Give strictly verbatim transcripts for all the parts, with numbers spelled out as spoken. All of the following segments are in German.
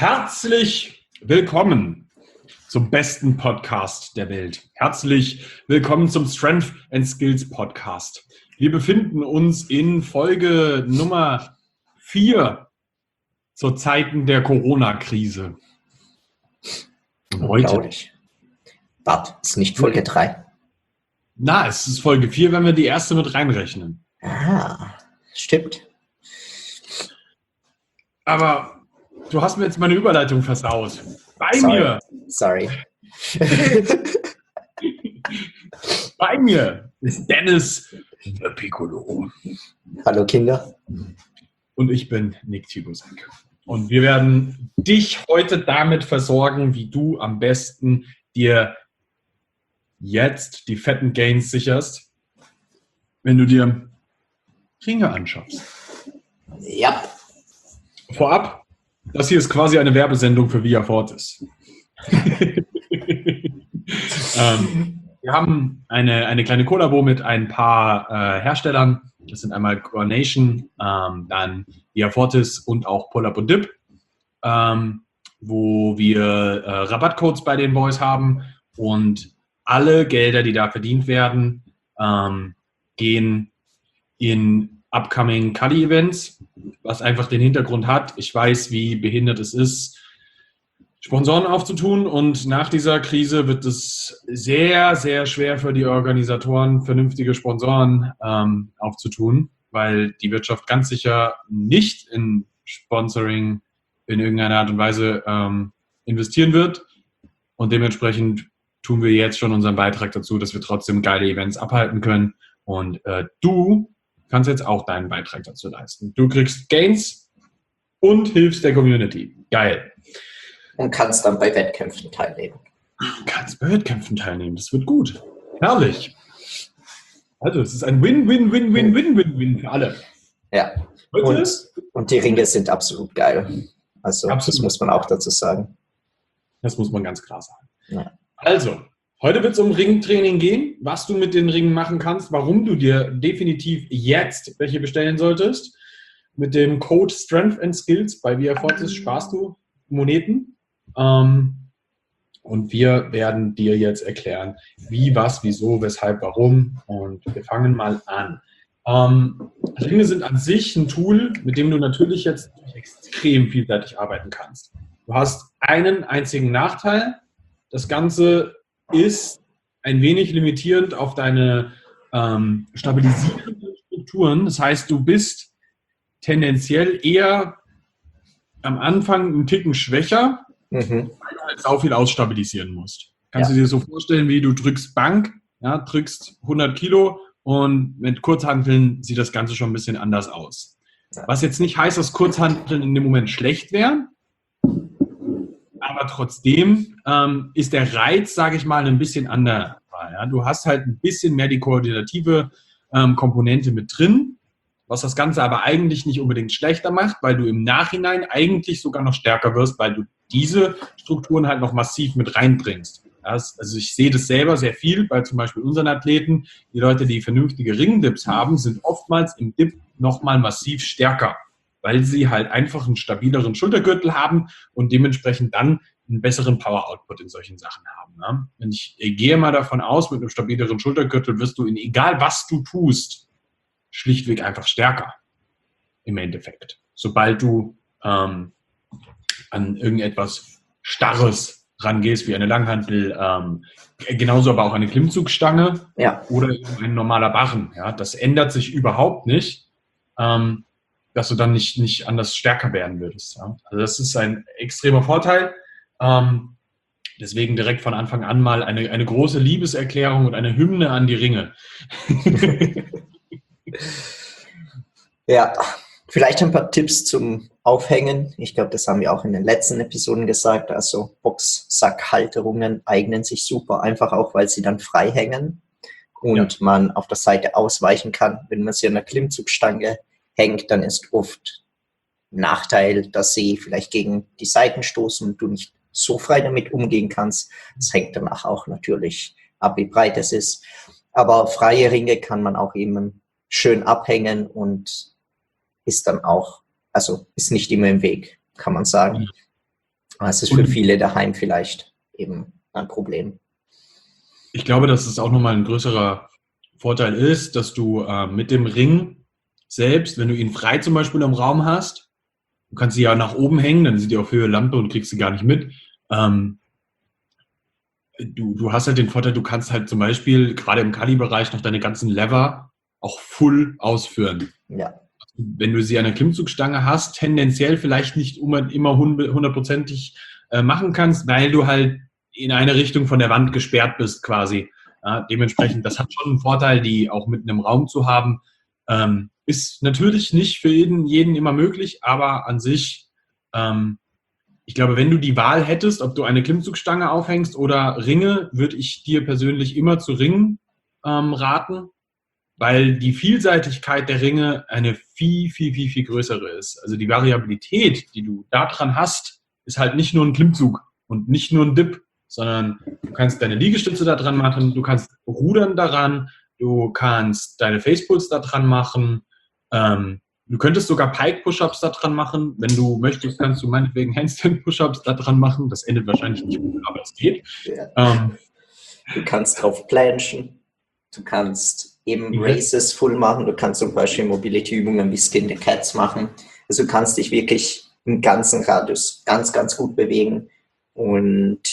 Herzlich willkommen zum besten Podcast der Welt. Herzlich willkommen zum Strength and Skills Podcast. Wir befinden uns in Folge Nummer vier zur Zeiten der Corona-Krise. Heute. Warte, ist nicht Folge drei. Na, es ist Folge vier, wenn wir die erste mit reinrechnen. Ah, stimmt. Aber du hast mir jetzt meine Überleitung versaut. Bei Sorry. mir. Sorry. Bei mir ist Dennis the Piccolo. Hallo Kinder. Und ich bin Nick Tibusek. Und wir werden dich heute damit versorgen, wie du am besten dir jetzt die fetten Gains sicherst, wenn du dir Ringe anschaffst. Ja. Vorab, das hier ist quasi eine Werbesendung für Via Fortis. ähm, wir haben eine, eine kleine Kollabo mit ein paar äh, Herstellern. Das sind einmal Coronation, ähm, dann Via Fortis und auch Pull-Up und Dip, ähm, wo wir äh, Rabattcodes bei den Boys haben. Und alle Gelder, die da verdient werden, ähm, gehen in upcoming Kali-Events, was einfach den Hintergrund hat. Ich weiß, wie behindert es ist, Sponsoren aufzutun, und nach dieser Krise wird es sehr, sehr schwer für die Organisatoren, vernünftige Sponsoren ähm, aufzutun, weil die Wirtschaft ganz sicher nicht in Sponsoring in irgendeiner Art und Weise ähm, investieren wird, und dementsprechend tun wir jetzt schon unseren Beitrag dazu, dass wir trotzdem geile Events abhalten können, und äh, du kannst jetzt auch deinen Beitrag dazu leisten. Du kriegst Gains und hilfst der Community. Geil. Und kannst dann bei Wettkämpfen teilnehmen. Du kannst bei Wettkämpfen teilnehmen. Das wird gut. Herrlich. Also, es ist ein Win-Win-Win-Win-Win-Win-Win für alle. Ja. Und, und die Ringe sind absolut geil. Also, absolut. Das muss man auch dazu sagen. Das muss man ganz klar sagen. Ja. Also, heute wird es um Ringtraining gehen, was du mit den Ringen machen kannst, warum du dir definitiv jetzt welche bestellen solltest. Mit dem Code Strength and Skills bei Via Fortis sparst du Moneten. Ähm, und wir werden dir jetzt erklären, wie, was, wieso, weshalb, warum. Und wir fangen mal an. Ähm, Ringe sind an sich ein Tool, mit dem du natürlich jetzt extrem vielseitig arbeiten kannst. Du hast einen einzigen Nachteil. Das Ganze ist ein wenig limitierend auf deine ähm, stabilisierenden Strukturen. Das heißt, du bist tendenziell eher am Anfang einen Ticken schwächer, mhm. weil du halt sau viel ausstabilisieren musst. Kannst ja. du dir so vorstellen, wie du drückst Bank, ja, drückst hundert Kilo, und mit Kurzhanteln sieht das Ganze schon ein bisschen anders aus. Ja. Was jetzt nicht heißt, dass Kurzhanteln in dem Moment schlecht wären, aber trotzdem ähm, ist der Reiz, sage ich mal, ein bisschen anders. Ja? Du hast halt ein bisschen mehr die koordinative ähm, Komponente mit drin, was das Ganze aber eigentlich nicht unbedingt schlechter macht, weil du im Nachhinein eigentlich sogar noch stärker wirst, weil du diese Strukturen halt noch massiv mit reinbringst. Das, also ich sehe das selber sehr viel bei zum Beispiel unseren Athleten. Die Leute, die vernünftige Ringdips haben, sind oftmals im Dip nochmal massiv stärker, weil sie halt einfach einen stabileren Schultergürtel haben und dementsprechend dann einen besseren Power-Output in solchen Sachen haben. Ne? Und ich gehe mal davon aus, mit einem stabileren Schultergürtel wirst du in egal was du tust, schlichtweg einfach stärker im Endeffekt. Sobald du ähm, an irgendetwas Starres rangehst, wie eine Langhantel, ähm, genauso aber auch eine Klimmzugstange, ja, oder ein normaler Barren. Ja? Das ändert sich überhaupt nicht, ähm, dass du dann nicht, nicht anders stärker werden würdest. Ja? Also das ist ein extremer Vorteil. Ähm, deswegen direkt von Anfang an mal eine, eine große Liebeserklärung und eine Hymne an die Ringe. Ja, vielleicht ein paar Tipps zum Aufhängen. Ich glaube, das haben wir auch in den letzten Episoden gesagt. Also Boxsackhalterungen eignen sich super, einfach auch, weil sie dann frei hängen und ja. man auf der Seite ausweichen kann. Wenn man sie an der Klimmzugstange hängt, dann ist oft Nachteil, dass sie vielleicht gegen die Seiten stoßen und du nicht so frei damit umgehen kannst. Das hängt danach auch natürlich ab, wie breit es ist. Aber freie Ringe kann man auch eben schön abhängen und ist dann auch, also ist nicht immer im Weg, kann man sagen. Das ist für viele daheim vielleicht eben ein Problem. Ich glaube, dass es auch nochmal ein größerer Vorteil ist, dass du äh, mit dem Ring selbst, wenn du ihn frei zum Beispiel im Raum hast, du kannst sie ja nach oben hängen, dann sind die auf Höhe Lampe und kriegst sie gar nicht mit. Ähm, du, du hast halt den Vorteil, du kannst halt zum Beispiel gerade im Kali-Bereich noch deine ganzen Lever auch full ausführen. Ja. Wenn du sie an der Klimmzugstange hast, tendenziell vielleicht nicht immer hundertprozentig äh, machen kannst, weil du halt in eine Richtung von der Wand gesperrt bist quasi. Ja, dementsprechend, das hat schon einen Vorteil, die auch mitten im Raum zu haben. Ähm, ist natürlich nicht für jeden, jeden immer möglich, aber an sich, ähm, ich glaube, wenn du die Wahl hättest, ob du eine Klimmzugstange aufhängst oder Ringe, würde ich dir persönlich immer zu Ringen ähm, raten, weil die Vielseitigkeit der Ringe eine viel, viel, viel, viel größere ist. Also die Variabilität, die du da dran hast, ist halt nicht nur ein Klimmzug und nicht nur ein Dip, sondern du kannst deine Liegestütze da dran machen, du kannst Rudern daran, du kannst deine Facepulls da dran machen, ähm, du könntest sogar Pike-Push-Ups da dran machen. Wenn du möchtest, kannst du meinetwegen Handstand-Push-Ups da dran machen. Das endet wahrscheinlich nicht gut, aber es geht. Ja. Ähm, du kannst drauf planchen, du kannst eben Races full machen, du kannst zum Beispiel Mobility-Übungen wie Skin the Cats machen. Also du kannst dich wirklich im ganzen Radius ganz, ganz gut bewegen und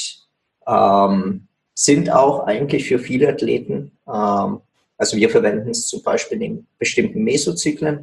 ähm, sind auch eigentlich für viele Athleten, ähm, also wir verwenden es zum Beispiel in bestimmten Mesozyklen,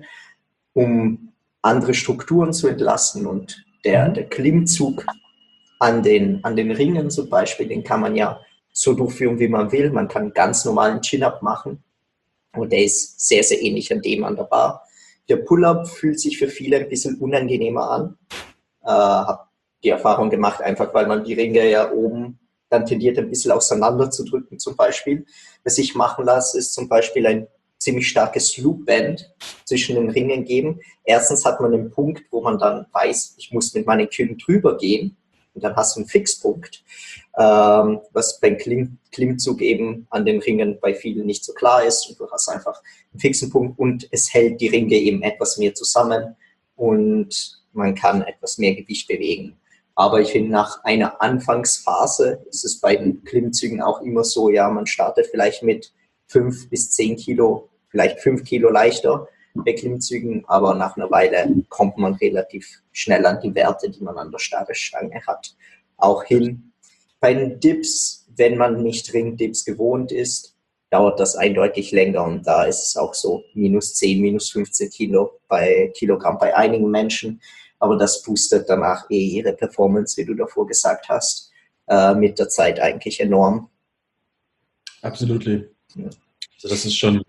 um andere Strukturen zu entlasten und der, der Klimmzug an den, an den Ringen zum Beispiel, den kann man ja so durchführen, wie man will. Man kann einen ganz normalen Chin-Up machen und der ist sehr, sehr ähnlich an dem an der Bar. Der Pull-Up fühlt sich für viele ein bisschen unangenehmer an. Äh, habe die Erfahrung gemacht, einfach weil man die Ringe ja oben dann tendiert, ein bisschen auseinander zu drücken zum Beispiel. Was ich machen lasse, ist zum Beispiel ein ziemlich starkes Loop-Band zwischen den Ringen geben. Erstens hat man einen Punkt, wo man dann weiß, ich muss mit meinen Kühen drüber gehen. Und dann hast du einen Fixpunkt, ähm, was beim Klimm Klimmzug eben an den Ringen bei vielen nicht so klar ist. Und du hast einfach einen fixen Punkt und es hält die Ringe eben etwas mehr zusammen und man kann etwas mehr Gewicht bewegen. Aber ich finde, nach einer Anfangsphase ist es bei den Klimmzügen auch immer so, ja, man startet vielleicht mit fünf bis zehn Kilo, vielleicht fünf Kilo leichter bei Klimmzügen, aber nach einer Weile kommt man relativ schnell an die Werte, die man an der Stabesstange hat, auch hin. Bei den Dips, wenn man nicht Ringdips gewohnt ist, dauert das eindeutig länger und da ist es auch so minus zehn, minus fünfzehn Kilo bei Kilogramm bei einigen Menschen, aber das boostet danach eh ihre Performance, wie du davor gesagt hast, äh, mit der Zeit eigentlich enorm. Absolut. Ja. Also das ist schon,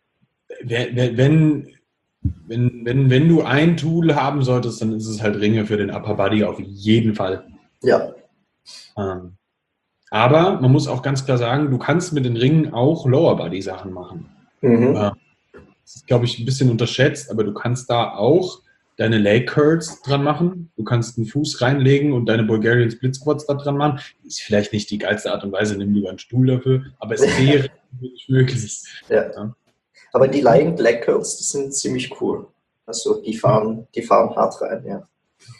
wenn, wenn, wenn, wenn du ein Tool haben solltest, dann ist es halt Ringe für den Upper Body auf jeden Fall. Ja. Ähm, aber man muss auch ganz klar sagen, du kannst mit den Ringen auch Lower Body Sachen machen. Mhm. Ähm, das ist, glaube ich, ein bisschen unterschätzt, aber du kannst da auch deine Leg Curls dran machen. Du kannst einen Fuß reinlegen und deine Bulgarian Split Squats da dran machen. Ist vielleicht nicht die geilste Art und Weise, nimm lieber einen Stuhl dafür, aber es wäre nicht möglich. Ja. Ja. Aber die Lying Leg Curls, die sind ziemlich cool. Also die fahren, die fahren hart rein, ja.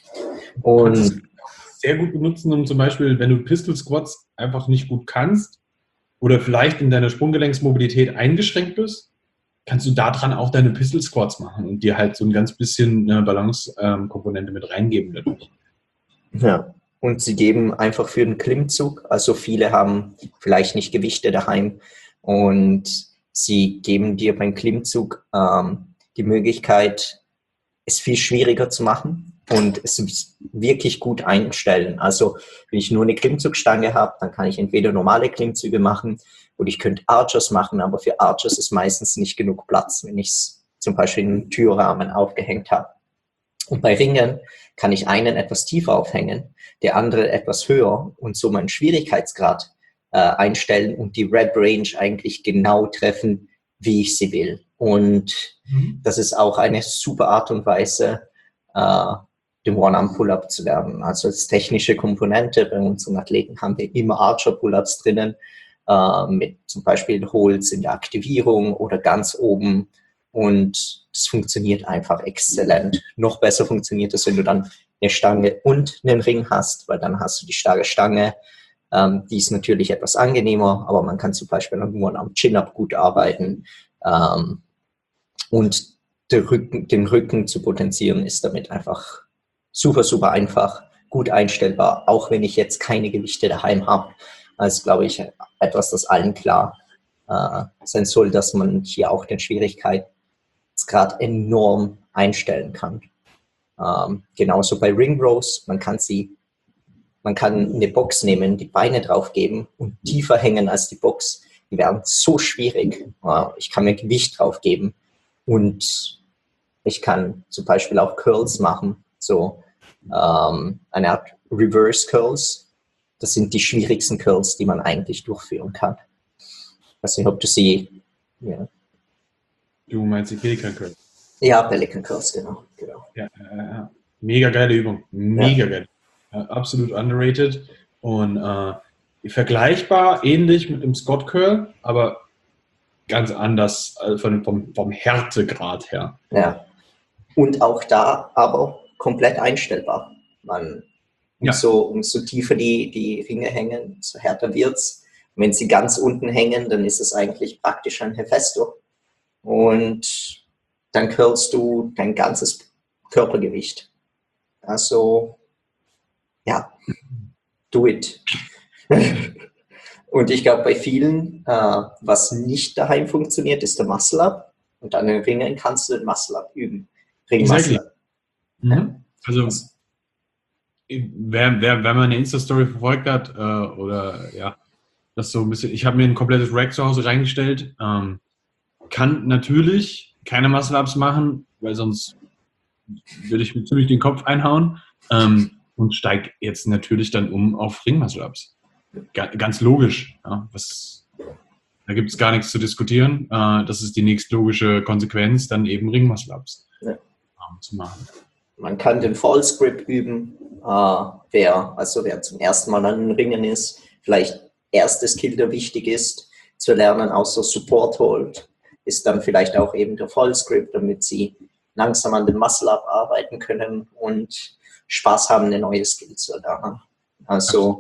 Und du kannst es sehr gut benutzen, um zum Beispiel, wenn du Pistol Squats einfach nicht gut kannst oder vielleicht in deiner Sprunggelenksmobilität eingeschränkt bist, kannst du daran auch deine Pistol Squats machen und dir halt so ein ganz bisschen eine Balance-Komponente mit reingeben dadurch. Ja, und sie geben einfach für den Klimmzug, also viele haben vielleicht nicht Gewichte daheim und sie geben dir beim Klimmzug ähm, die Möglichkeit, es viel schwieriger zu machen und es wirklich gut einstellen. Also wenn ich nur eine Klimmzugstange habe, dann kann ich entweder normale Klimmzüge machen oder ich könnte Archers machen, aber für Archers ist meistens nicht genug Platz, wenn ich es zum Beispiel in einen Türrahmen aufgehängt habe. Und bei Ringen kann ich einen etwas tiefer aufhängen, der andere etwas höher und so meinen Schwierigkeitsgrad äh, einstellen und die Rep Range eigentlich genau treffen, wie ich sie will. Und mhm. das ist auch eine super Art und Weise, äh, den One-Arm-Pull-Up zu lernen. Also als technische Komponente bei unseren Athleten haben wir immer Archer-Pull-Ups drinnen, äh, mit zum Beispiel Holds in der Aktivierung oder ganz oben. Und das funktioniert einfach exzellent. Noch besser funktioniert es, wenn du dann eine Stange und einen Ring hast, weil dann hast du die starke Stange. Ähm, die ist natürlich etwas angenehmer, aber man kann zum Beispiel nur am Chin-Up gut arbeiten. Ähm, und den Rücken, den Rücken zu potenzieren ist damit einfach super, super einfach, gut einstellbar, auch wenn ich jetzt keine Gewichte daheim habe. Das ist, glaube ich, etwas, das allen klar äh, sein soll, dass man hier auch den Schwierigkeitsgrad enorm einstellen kann. Ähm, genauso bei Ring Rows, man kann sie, man kann eine Box nehmen, die Beine draufgeben und tiefer hängen als die Box. Die werden so schwierig. Äh, ich kann mir Gewicht draufgeben und ich kann zum Beispiel auch Curls machen, so ähm, eine Art Reverse Curls. Das sind die schwierigsten Curls, die man eigentlich durchführen kann. Ich weiß nicht, ob du sie... Ja. Du meinst die Pelican Curl? Ja, Pelican Curls, genau. genau. Ja, äh, mega geile Übung. Mega ja. geil. Äh, absolut underrated. Und äh, vergleichbar, ähnlich mit dem Scott Curl, aber ganz anders äh, von, vom, vom Härtegrad her. Ja. Und auch da aber komplett einstellbar. Man, umso, ja. umso tiefer die, die Ringe hängen, umso härter wird es. Wenn sie ganz unten hängen, dann ist es eigentlich praktisch ein Hefesto. Und dann curlst du dein ganzes Körpergewicht. Also, ja, do it. Und ich glaube, bei vielen, äh, was nicht daheim funktioniert, ist der Muscle-Up. Und an den Ringen kannst du den Muscle-Up üben. Ring-Muscle-Up. Mhm. Ja. Also, wer, wer, wer meine Insta-Story verfolgt hat, äh, oder ja, das so ein bisschen, ich habe mir ein komplettes Rack zu Hause reingestellt, ähm, kann natürlich keine Muscle-Ups machen, weil sonst würde ich mir ziemlich den Kopf einhauen, ähm, und steige jetzt natürlich dann um auf Ring-Muscle-Ups. Ganz logisch. Ja, was, da gibt es gar nichts zu diskutieren. Äh, das ist die nächstlogische Konsequenz, dann eben Ring-Muscle-Ups ja. ähm, zu machen. Man kann den False Grip üben, äh, wer, also wer zum ersten Mal an den Ringen ist, vielleicht erstes Skill, der wichtig ist, zu lernen, außer Support Hold, ist dann vielleicht auch eben der False Grip, damit sie langsam an den Muscle-Up arbeiten können und Spaß haben, eine neue Skill zu erlernen. Also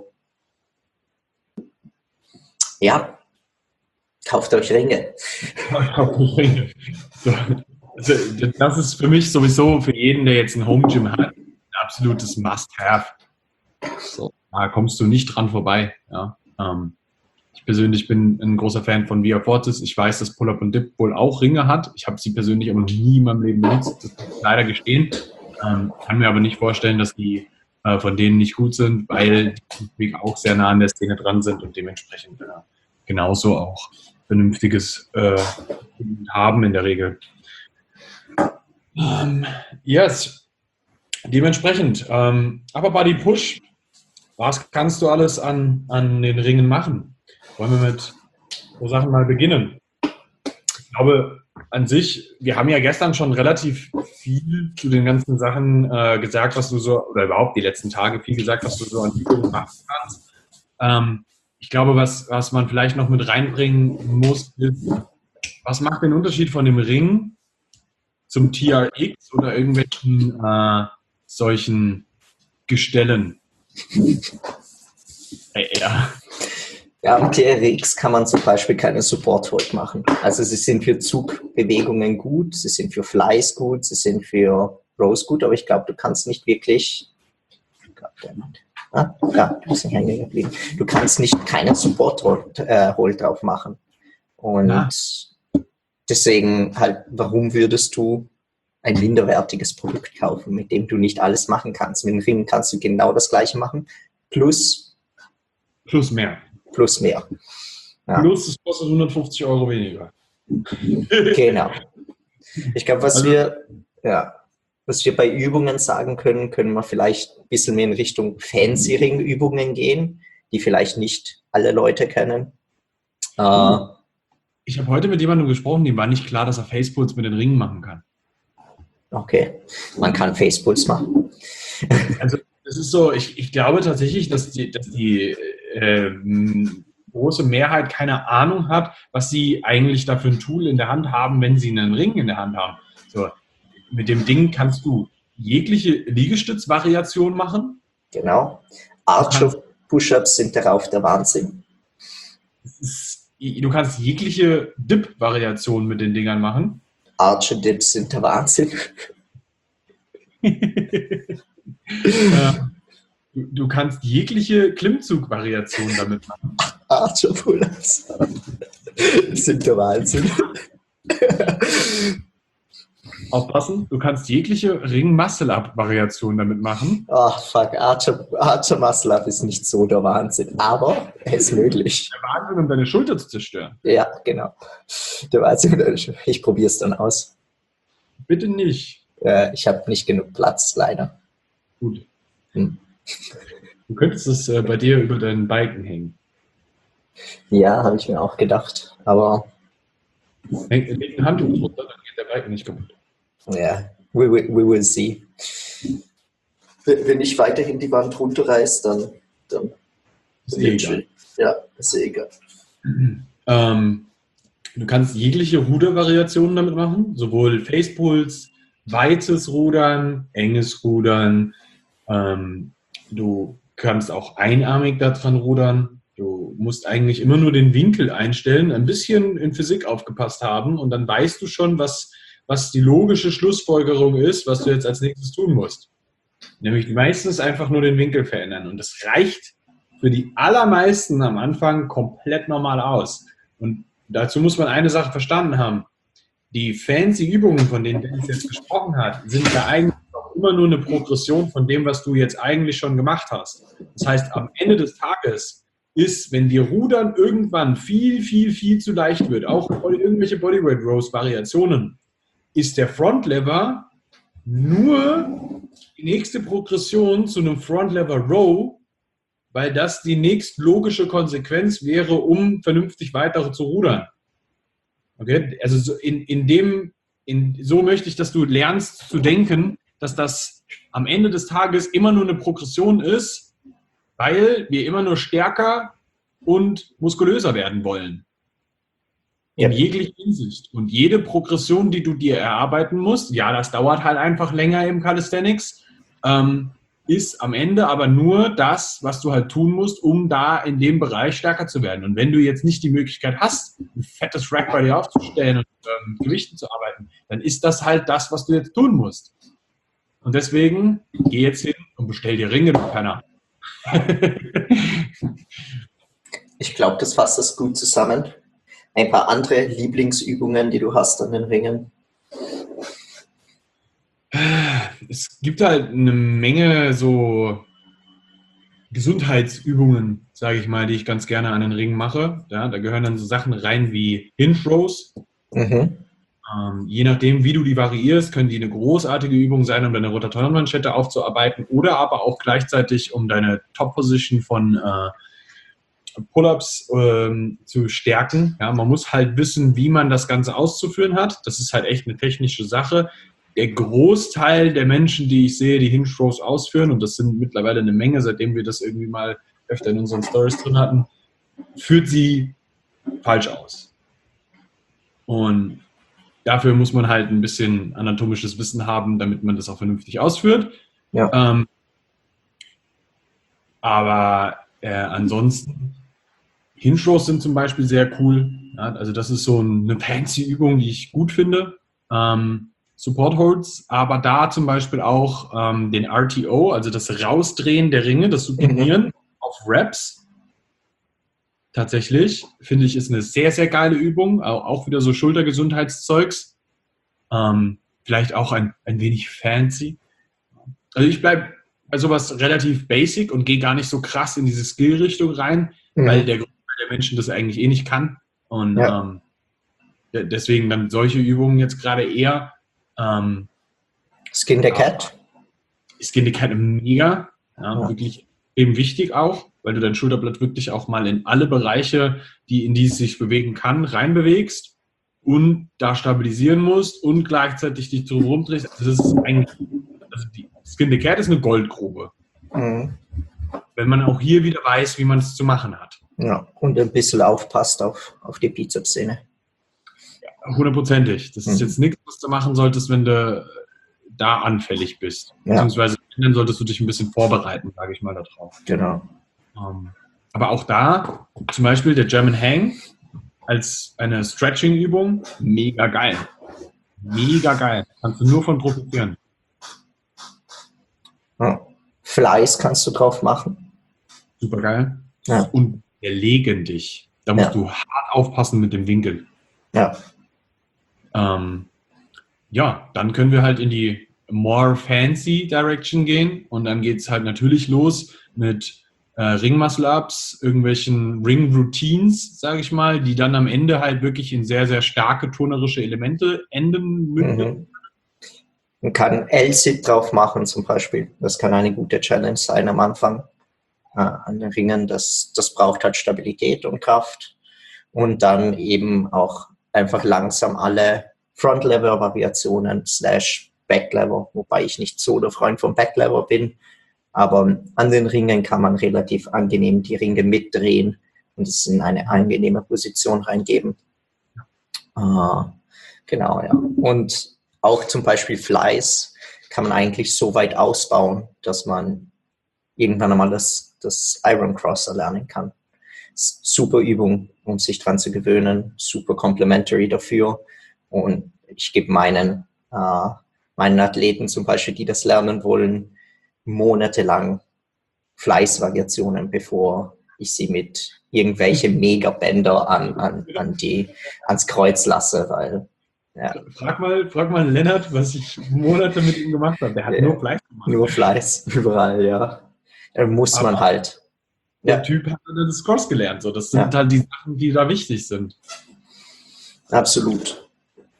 ja, kauft euch Ringe. Kauft euch Ringe. So, also das ist für mich sowieso für jeden, der jetzt ein Home Gym hat, ein absolutes Must-Have. So, da kommst du nicht dran vorbei. Ja. Ähm, ich persönlich bin ein großer Fan von Via Fortis. Ich weiß, dass Pull-Up und Dip wohl auch Ringe hat. Ich habe sie persönlich aber noch nie in meinem Leben benutzt. Das muss ich leider gestehen. Ähm, kann mir aber nicht vorstellen, dass die äh, von denen nicht gut sind, weil die auch sehr nah an der Szene dran sind und dementsprechend äh, genauso auch vernünftiges äh, haben in der Regel. Um, yes, dementsprechend. Ähm, aber Body Push, was kannst du alles an, an den Ringen machen? Wollen wir mit so Sachen mal beginnen? Ich glaube, an sich, wir haben ja gestern schon relativ viel zu den ganzen Sachen äh, gesagt, was du so, oder überhaupt die letzten Tage viel gesagt, was du so an Übungen machen kannst. Ähm, ich glaube, was, was man vielleicht noch mit reinbringen muss, ist, was macht den Unterschied von dem Ring zum T R X oder irgendwelchen äh, solchen Gestellen? Äh, ja. Ja, am T R X kann man zum Beispiel keine Support Hold machen. Also sie sind für Zugbewegungen gut, sie sind für Flies gut, sie sind für Rows gut, aber ich glaube, du kannst nicht wirklich... Ah, ja, du bist nicht hängen geblieben. Du kannst nicht keinen Support Hold, äh, Hold drauf machen. Und ja. Deswegen halt, warum würdest du ein minderwertiges Produkt kaufen, mit dem du nicht alles machen kannst? Mit dem Ring kannst du genau das Gleiche machen, plus... Plus mehr. Plus mehr. Ja. Plus, es kostet hundertfünfzig Euro weniger. Genau. Ich glaube, was also, wir, ja, was wir bei Übungen sagen können, können wir vielleicht ein bisschen mehr in Richtung fancy Ring-Übungen gehen, die vielleicht nicht alle Leute kennen. Äh, ich habe heute mit jemandem gesprochen, dem war nicht klar, dass er Facepulls mit den Ringen machen kann. Okay, man kann Facepulls machen. Also das ist so, ich, ich glaube tatsächlich, dass die, dass die äh, große Mehrheit keine Ahnung hat, was sie eigentlich da für ein Tool in der Hand haben, wenn sie einen Ring in der Hand haben. So, mit dem Ding kannst du jegliche Liegestütz-Variation machen. Genau. Archer-Push-Ups sind darauf der Wahnsinn. Du kannst jegliche Dip-Variation mit den Dingern machen. Archer-Dips sind der Wahnsinn. du, du kannst jegliche Klimmzug-Variation damit machen. Archer-Pull-Ups sind der Wahnsinn. Aufpassen, du kannst jegliche Ring-Muscle-Up-Variation damit machen. Ach, fuck, Archer, Archer Muscle-Up ist nicht so der Wahnsinn, aber er ist möglich. Der Wahnsinn, um deine Schulter zu zerstören. Ja, genau. Der Wahnsinn, ich probiere es dann aus. Bitte nicht. Äh, ich habe nicht genug Platz, leider. Gut. Hm. Du könntest es äh, bei dir über deinen Balken hängen. Ja, habe ich mir auch gedacht, aber... Leg ein Handtuch drunter, dann geht der Balken nicht kaputt. Ja, we, we, we will see. Wenn ich weiterhin die Wand runterreiße, dann, dann ist eh egal. Ja, ist eh egal. Ähm, du kannst jegliche Rudervariationen damit machen, sowohl Facepulls, weites Rudern, enges Rudern. Ähm, du kannst auch einarmig daran rudern. Du musst eigentlich immer nur den Winkel einstellen, ein bisschen in Physik aufgepasst haben und dann weißt du schon, was was die logische Schlussfolgerung ist, was du jetzt als nächstes tun musst. Nämlich meistens einfach nur den Winkel verändern. Und das reicht für die allermeisten am Anfang komplett normal aus. Und dazu muss man eine Sache verstanden haben. Die fancy Übungen, von denen Dennis jetzt gesprochen hat, sind ja eigentlich auch immer nur eine Progression von dem, was du jetzt eigentlich schon gemacht hast. Das heißt, am Ende des Tages ist, wenn dir Rudern irgendwann viel, viel, viel zu leicht wird, auch irgendwelche Bodyweight Rows Variationen, ist der Front Lever nur die nächste Progression zu einem Front Lever Row, weil das die nächstlogische Konsequenz wäre, um vernünftig weiter zu rudern. Okay? Also so, in, in dem, in, so möchte ich, dass du lernst zu denken, dass das am Ende des Tages immer nur eine Progression ist, weil wir immer nur stärker und muskulöser werden wollen. In ja. jeglicher Hinsicht. Und jede Progression, die du dir erarbeiten musst, ja, das dauert halt einfach länger im Calisthenics, ähm, ist am Ende aber nur das, was du halt tun musst, um da in dem Bereich stärker zu werden. Und wenn du jetzt nicht die Möglichkeit hast, ein fettes Rack bei dir aufzustellen und ähm, Gewichten zu arbeiten, dann ist das halt das, was du jetzt tun musst. Und deswegen geh jetzt hin und bestell dir Ringe, du Penner. Ich glaube, das fasst das gut zusammen. Ein paar andere Lieblingsübungen, die du hast an den Ringen? Es gibt halt eine Menge so Gesundheitsübungen, sage ich mal, die ich ganz gerne an den Ringen mache. Ja, da gehören dann so Sachen rein wie Hinge Rows. Mhm. Ähm, je nachdem, wie du die variierst, können die eine großartige Übung sein, um deine Rotatorenmanschette aufzuarbeiten oder aber auch gleichzeitig, um deine Top-Position von äh, Pull-ups ähm, zu stärken. Ja, man muss halt wissen, wie man das Ganze auszuführen hat. Das ist halt echt eine technische Sache. Der Großteil der Menschen, die ich sehe, die Hinge Rows ausführen, und das sind mittlerweile eine Menge, seitdem wir das irgendwie mal öfter in unseren Stories drin hatten, führt sie falsch aus. Und dafür muss man halt ein bisschen anatomisches Wissen haben, damit man das auch vernünftig ausführt. Ja. Ähm, aber äh, ansonsten Hinge Rows sind zum Beispiel sehr cool. Ja, also das ist so eine fancy Übung, die ich gut finde. Ähm, Support Holds, aber da zum Beispiel auch ähm, den R T O, also das Rausdrehen der Ringe, das Supinieren mhm. auf Reps. Tatsächlich, finde ich, ist eine sehr, sehr geile Übung. Auch wieder so Schultergesundheitszeugs. Ähm, vielleicht auch ein, ein wenig fancy. Also ich bleibe bei sowas relativ basic und gehe gar nicht so krass in diese Skill-Richtung rein, mhm. weil der Großteil der Menschen das eigentlich eh nicht kann. Und ja. ähm, deswegen dann solche Übungen jetzt gerade eher. Ähm, Skin the Cat. Skin the Cat mega. Ja, ja. Wirklich eben wichtig auch, weil du dein Schulterblatt wirklich auch mal in alle Bereiche, die in die es sich bewegen kann, reinbewegst und da stabilisieren musst und gleichzeitig dich drum rumdrehst. Also das ist eigentlich, also die Skin the Cat ist eine Goldgrube. Mhm. Wenn man auch hier wieder weiß, wie man es zu machen hat. Ja, und ein bisschen aufpasst auf, auf die Bizepssehne. Hundertprozentig. Das ist mhm. jetzt nichts, was du machen solltest, wenn du da anfällig bist. Ja. Beziehungsweise dann solltest du dich ein bisschen vorbereiten, sage ich mal, darauf. Genau. Ähm, aber auch da, zum Beispiel der German Hang als eine Stretching-Übung, mega geil. Mega geil. Kannst du nur von profitieren. Ja. Fleiß kannst du drauf machen. Super geil. Ja. Und wir legen dich. Da musst Ja. du hart aufpassen mit dem Winkel. Ja. Ähm, ja, dann können wir halt in die more fancy Direction gehen und dann geht es halt natürlich los mit äh, Ring-Muscle-Ups, irgendwelchen Ring-Routines, sage ich mal, die dann am Ende halt wirklich in sehr, sehr starke turnerische Elemente enden münden. Mhm. Man kann L-Sit drauf machen zum Beispiel. Das kann eine gute Challenge sein am Anfang äh, an den Ringen. Das, das braucht halt Stabilität und Kraft. Und dann eben auch einfach langsam alle Front-Lever-Variationen slash Back-Lever, wobei ich nicht so der Freund vom Back-Lever bin. Aber an den Ringen kann man relativ angenehm die Ringe mitdrehen und es in eine angenehme Position reingeben. Äh, genau, ja. Und auch zum Beispiel Fleiß kann man eigentlich so weit ausbauen, dass man irgendwann einmal das, das Iron Cross erlernen kann. Super Übung, um sich dran zu gewöhnen, super complementary dafür. Und ich gebe meinen, äh, meinen Athleten zum Beispiel, die das lernen wollen, monatelang Fleißvariationen, bevor ich sie mit irgendwelche Megabänder an, an, an die, ans Kreuz lasse, weil ja. Frag mal, frag mal Lennart, was ich Monate mit ihm gemacht habe. Der hat Ja, nur Fleiß gemacht. Nur Fleiß, überall, ja. Da muss Aber man halt. Der Ja. Typ hat dann das Cross gelernt. So. Das sind Ja. halt die Sachen, die da wichtig sind. Absolut.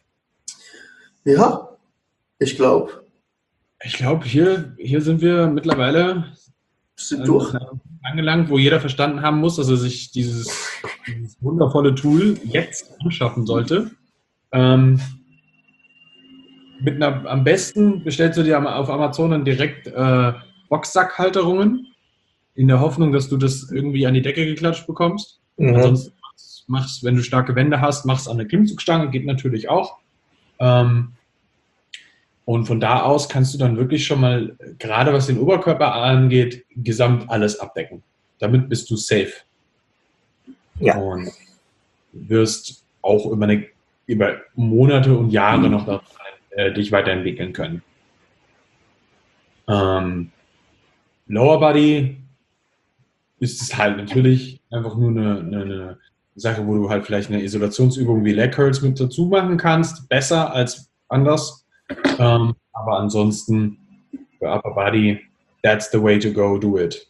Ja, ich glaube. Ich glaube, hier, hier sind wir mittlerweile Sind durch. angelangt, wo jeder verstanden haben muss, dass er sich dieses, dieses wundervolle Tool jetzt anschaffen sollte. Ähm, mit einer, am besten bestellst du dir auf Amazon dann direkt äh, Boxsackhalterungen, in der Hoffnung, dass du das irgendwie an die Decke geklatscht bekommst. Mhm. Ansonsten machst, wenn du starke Wände hast, machst an der Klimmzugstange, geht natürlich auch. Ähm, und von da aus kannst du dann wirklich schon mal, gerade was den Oberkörper angeht, gesamt alles abdecken. Damit bist du safe. Ja. Und wirst auch über, eine, über Monate und Jahre noch daran, äh, dich weiterentwickeln können. Ähm, Lower Body ist es halt natürlich einfach nur eine, eine, eine Sache, wo du halt vielleicht eine Isolationsübung wie Leg Curls mit dazu machen kannst. Besser als anders. Ähm, aber ansonsten für Upper Body, that's the way to go, do it.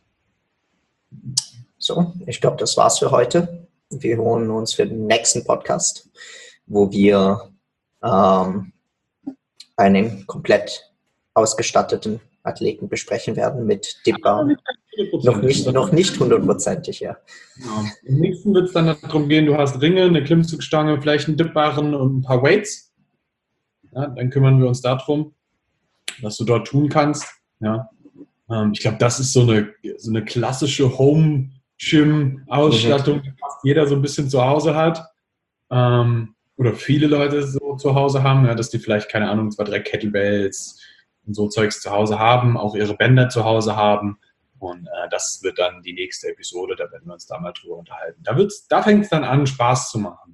So, ich glaube, das war's für heute. Wir holen uns für den nächsten Podcast, wo wir ähm, einen komplett ausgestatteten Athleten besprechen werden mit Dipper. Noch nicht, noch nicht hundertprozentig, ja. Genau. Im nächsten wird es dann darum gehen, du hast Ringe, eine Klimmzugstange, vielleicht einen Dipbarren und ein paar Weights. Ja, dann kümmern wir uns darum, was du dort tun kannst. Ja. Ähm, ich glaube, das ist so eine, so eine klassische Home-Gym-Ausstattung, die fast jeder so ein bisschen zu Hause hat. Ähm, oder viele Leute so zu Hause haben, ja, dass die vielleicht, keine Ahnung, zwei, drei Kettlebells und so Zeugs zu Hause haben, auch ihre Bänder zu Hause haben. Und äh, das wird dann die nächste Episode, da werden wir uns da mal drüber unterhalten. Da, wird's, da fängt es dann an, Spaß zu machen.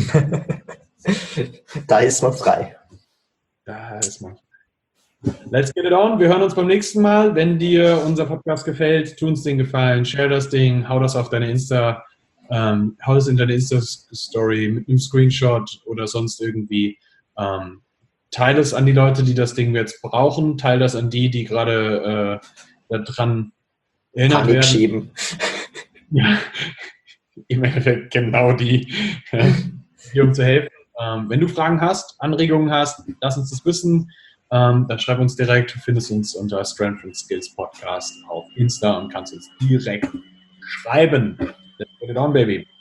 Da ist man frei. Da ist man. Let's get it on. Wir hören uns beim nächsten Mal. Wenn dir unser Podcast gefällt, tu uns den Gefallen, share das Ding, hau das auf deine Insta, ähm, hau das in deine Insta-Story mit einem Screenshot oder sonst irgendwie. Ähm, teile es an die Leute, die das Ding jetzt brauchen. Teile das an die, die gerade äh, daran erinnert Panik werden. schieben. Ja, im Endeffekt genau die, die um zu helfen. Ähm, wenn du Fragen hast, Anregungen hast, lass uns das wissen. Ähm, dann schreib uns direkt. Du findest uns unter Strength and Skills Podcast auf Insta und kannst uns direkt schreiben. Let's get it on, baby.